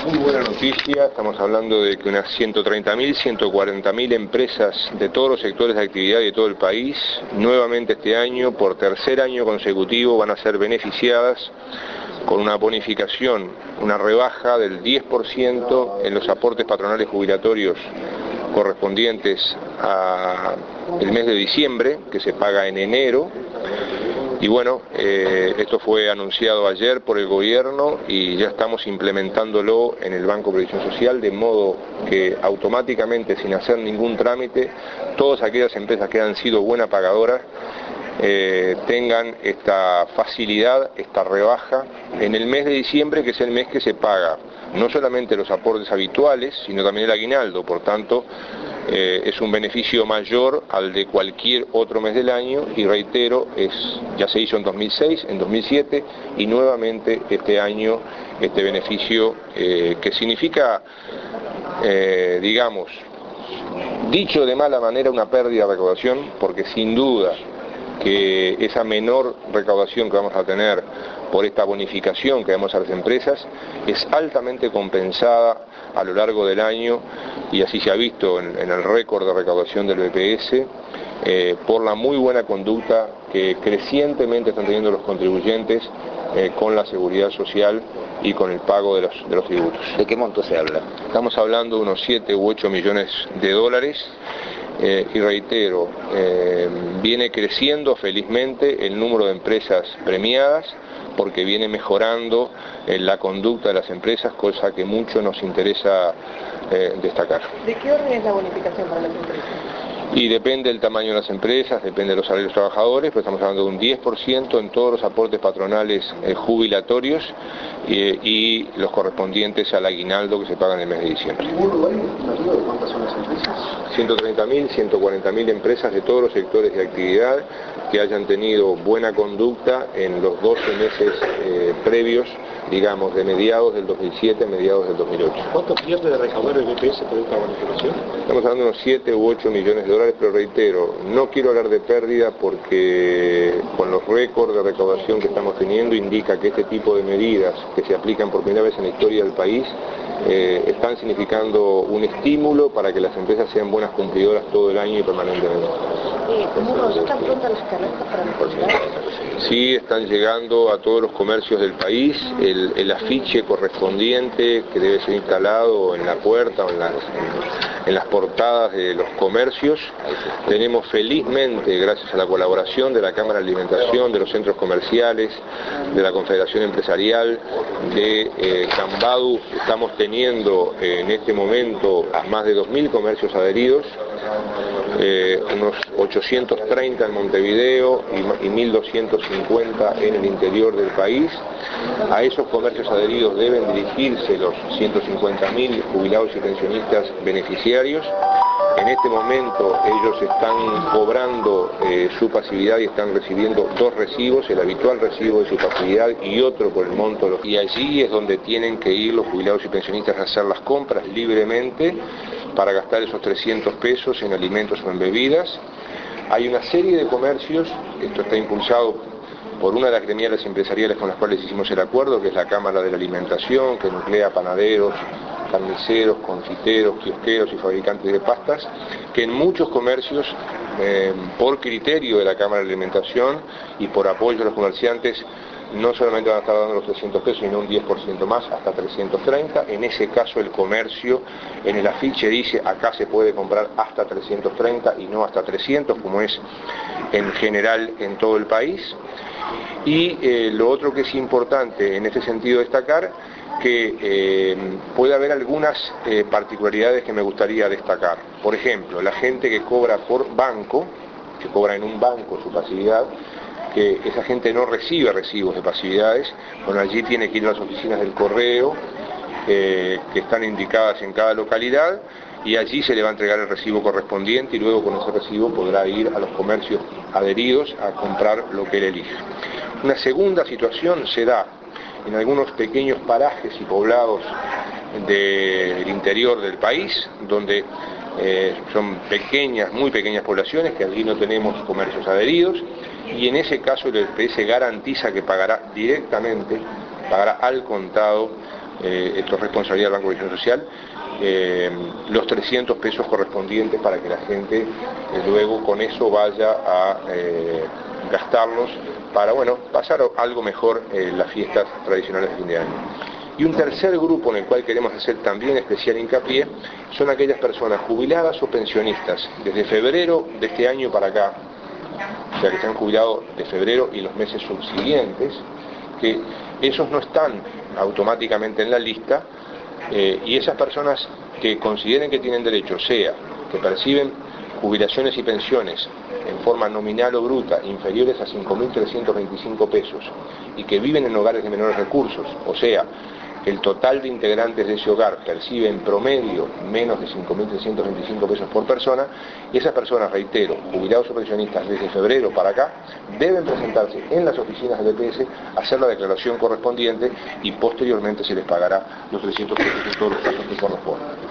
muy buena noticia. Estamos hablando de que unas 130.000, 140.000 empresas de todos los sectores de actividad de todo el país, nuevamente este año, por tercer año consecutivo, van a ser beneficiadas con una bonificación, una rebaja del 10% en los aportes patronales jubilatorios correspondientes al mes de diciembre, que se paga en enero. Y bueno, esto fue anunciado ayer por el gobierno y ya estamos implementándolo en el Banco de Previsión Social, de modo que automáticamente, sin hacer ningún trámite, todas aquellas empresas que han sido buenas pagadoras tengan esta facilidad, esta rebaja en el mes de diciembre, que es el mes que se paga no solamente los aportes habituales, sino también el aguinaldo. Por tanto, es un beneficio mayor al de cualquier otro mes del año, y reitero, ya se hizo en 2006, en 2007 y nuevamente este año este beneficio que significa, digamos, dicho de mala manera, una pérdida de recaudación, porque sin duda que esa menor recaudación que vamos a tener por esta bonificación que damos a las empresas es altamente compensada a lo largo del año, y así se ha visto en el récord de recaudación del BPS, por la muy buena conducta que crecientemente están teniendo los contribuyentes con la seguridad social y con el pago de los tributos. ¿De qué monto se habla? Estamos hablando de unos 7 u 8 millones de dólares. Y reitero, viene creciendo felizmente el número de empresas premiadas, porque viene mejorando la conducta de las empresas, cosa que mucho nos interesa destacar. ¿De qué orden es la bonificación para las empresas? Y depende del tamaño de las empresas, depende de los salarios trabajadores, pero estamos hablando de un 10% en todos los aportes patronales jubilatorios y los correspondientes al aguinaldo que se pagan en el mes de diciembre. ¿De cuántas son las empresas? 130.000, 140.000 empresas de todos los sectores de actividad que hayan tenido buena conducta en los 12 meses previos, digamos, de mediados del 2007 a mediados del 2008. ¿Cuánto pierde de recaudar el BPS por esta bonificación? Estamos hablando de unos 7 u 8 millones de dólares, pero reitero, no quiero hablar de pérdida porque con los récords de recaudación que estamos teniendo indica que este tipo de medidas que se aplican por primera vez en la historia del país están significando un estímulo para que las empresas sean buenas cumplidoras todo el año y permanentemente. ¿Cómo están prontas las carretas para mejorar? Sí, están llegando a todos los comercios del país el afiche correspondiente que debe ser instalado en la puerta o en las portadas de los comercios. Tenemos felizmente, gracias a la colaboración de la Cámara de Alimentación, de los centros comerciales, de la Confederación Empresarial, de Cambadu, estamos teniendo en este momento más de 2.000 comercios adheridos, unos 830 en Montevideo y 1.250 en el interior del país. A esos comercios adheridos deben dirigirse los 150.000 jubilados y pensionistas beneficiarios. En este momento ellos están cobrando su pasividad y están recibiendo 2 recibos, el habitual recibo de su pasividad y otro por el monto. Y allí es donde tienen que ir los jubilados y pensionistas a hacer las compras libremente para gastar esos 300 pesos en alimentos o en bebidas. Hay una serie de comercios, esto está impulsado por una de las gremiales empresariales con las cuales hicimos el acuerdo, que es la Cámara de la Alimentación, que nuclea panaderos, carniceros, confiteros, kiosqueros y fabricantes de pastas, que en muchos comercios, por criterio de la Cámara de la Alimentación y por apoyo de los comerciantes, no solamente van a estar dando los 300 pesos, sino un 10% más, hasta 330. En ese caso el comercio en el afiche dice acá se puede comprar hasta 330 y no hasta 300, como es en general en todo el país. Y lo otro que es importante en este sentido destacar, que puede haber algunas particularidades que me gustaría destacar. Por ejemplo, la gente que cobra por banco, que cobra en un banco su pasividad, que esa gente no recibe recibos de pasividades, bueno, allí tiene que ir a las oficinas del correo que están indicadas en cada localidad, y allí se le va a entregar el recibo correspondiente, y luego con ese recibo podrá ir a los comercios adheridos a comprar lo que él elija. Una segunda situación se da en algunos pequeños parajes y poblados del interior del país, donde son pequeñas, muy pequeñas poblaciones, que allí no tenemos comercios adheridos, y en ese caso el BPS garantiza que pagará directamente, pagará al contado esto es responsabilidad del Banco de Previsión Social, los 300 pesos correspondientes para que la gente luego con eso vaya a gastarlos para, bueno, pasar algo mejor en las fiestas tradicionales de fin de año. Y un tercer grupo en el cual queremos hacer también especial hincapié son aquellas personas jubiladas o pensionistas desde febrero de este año para acá, o sea que se han jubilado de febrero y los meses subsiguientes, que esos no están automáticamente en la lista, y esas personas que consideren que tienen derecho, sea que perciben jubilaciones y pensiones en forma nominal o bruta inferiores a 5.325 pesos y que viven en hogares de menores recursos, o sea, que el total de integrantes de ese hogar percibe en promedio menos de 5.325 pesos por persona, y esas personas, reitero, jubilados o pensionistas desde febrero para acá, deben presentarse en las oficinas del EPS, hacer la declaración correspondiente y posteriormente se les pagará los 300 pesos en todos los casos que correspondan.